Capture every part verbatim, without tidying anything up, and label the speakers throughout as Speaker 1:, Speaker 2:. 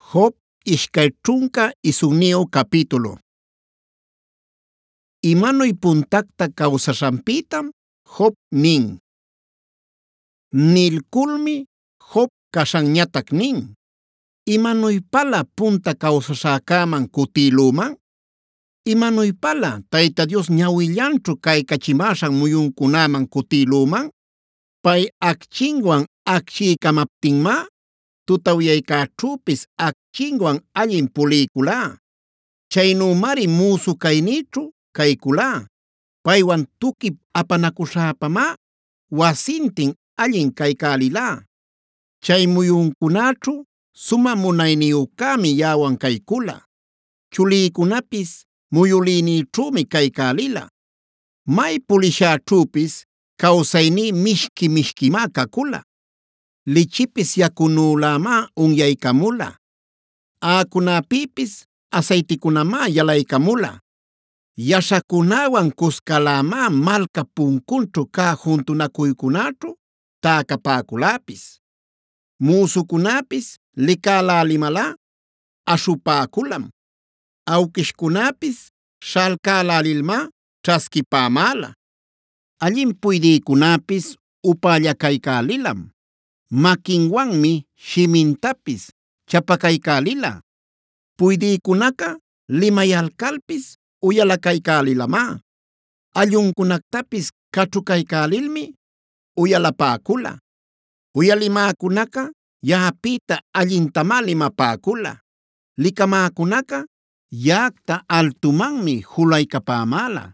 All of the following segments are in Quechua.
Speaker 1: Job ishkay trunka isugniyo capítulo. Imanoy puntakta kawsashanpitam Job nin. Nilkulmi Job kashanñatak nin. Imanuypala punta kawsashakaman kutiluman? Imanuypala Tayta Dios ñawillanćhu kaykachimashan muyunkunaman kutiluman? Pay akchinwan akchiykamaptinma, tutawyaykaćhupis akchinwan allin puliykulá. Chaynumari musu kaynićhu kaykulá. Paywan tuki apanakushapamá wasintin allin kaykalilá. Chay muyunkunaćhu suma munayniyuqkami yawan kaykula. Chuliykunapis muyuliynićhumi kaykalila. May pulishäćhupis kawsayní mishki mishkimá kakula. Lichipis yakunülamá unyaykamula. Aakunapipis aceitikunamá yalaykamula. Yashakunawan kuskalamá malka punkunćhu kaq juntunakuykunaćhu täkapäkulapis. Musukunapis likälalimalá ashupäkulam. Awkishkunapis shalkälälilmá ćhaskipämäla. Allin puydïkunapis upallakaykälilam. Makinwanmi shimintapis chapakaykalila. Puydïkunaqa limayalkalpis uyalakaykälilamá. Allunkunaktapis kaćhukaykalilmi uyalapäkula. Uyalimäkunaqa yaapita allintamá limapäkula. Likamäkunaqa yaaqta altumanmi julaykapämäla.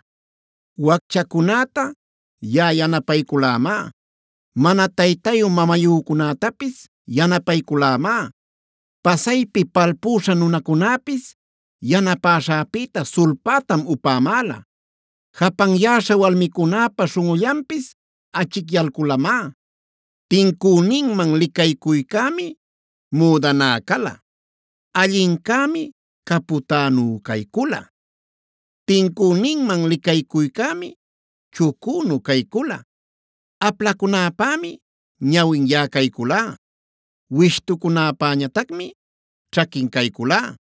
Speaker 1: Wakchakunata ya yanapaykulämá. Mana taytayu mamayukunatapis yanapaykulämá. Pasaypi palpusha nunakunapis yanapäshäpita sulpatam upämäla. Hapanyasha walmikunapa shunqullanpis achikyalkulamá. Tinküninman likaykuykämi mudanä kala. Allinkami kaputänü kaykula. Tinküninman likaykuykämi chukunu kaykula. Aplakunäpämi ñawin kaykula. Wishtukunäpäñataqmi ćhakin kaykula.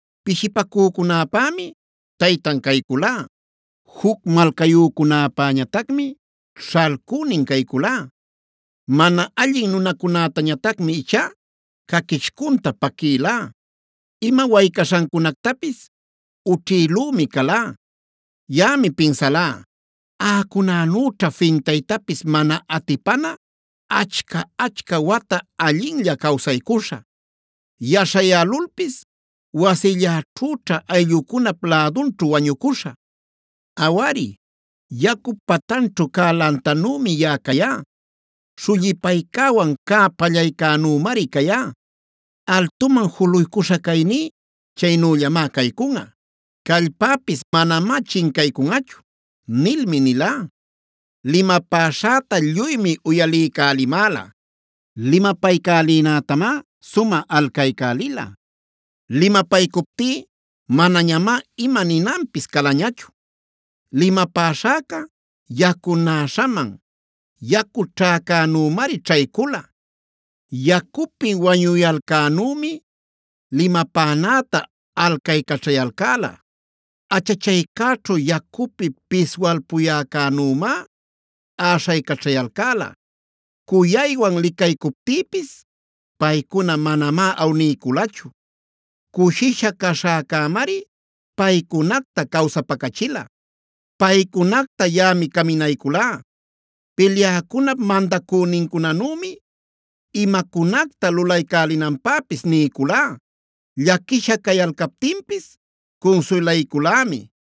Speaker 1: Pishipakükunäpämi taytan kaykula. Huk malkayukunäpäñataqmi shalkunin kaykula. Mana allin nunakunätañataqmi ichá kakichkunta pakila. Ima waykashankunaktapis uchiylumi kala. Yami pinsalá. Aakunänućha fintaytapis mana atipana achka achka wata allinlla kawsaykusha. Yashayälulpis wasilläćhućha ayllukunap ladunćhu wañukusha. Awari, yaku patanćhu kaq lantanümi ya kayá. Shullipaykawan kaq pallaykanümari kayá. Altuman juluykusha kayní chaynüllamá kaykunŋa. Kallpapis manamá chinkaykunŋachu nilmi nilá. Limapäshäta lluymi uyaliykälimäla. Limapaykälinätamá suma alkaykalila. Limapaykuptí manañamá ima ninanpis kalañachu. Limapäshäqa yakunäshaman yaku ćhäkänümari ćhaykula. Yakupi wañuyalkänümi limapänäta alkaykaćhayalkala. Achachaykaćhu yakupi piswalpuyäkänümá äshaykaćhayalkala. Kuyaywan likaykuptïpis paykuna manamá awniykulachu. Kushisha kashäkämari paykunakta kawsapakachila. Paykunakta yami kaminaykulá. Pilyäkunap mandaküninkunanümi imakunakta lulaykälinanpäpis niykulá. Llakisha kayalkaptinpis kunsulaykulämi.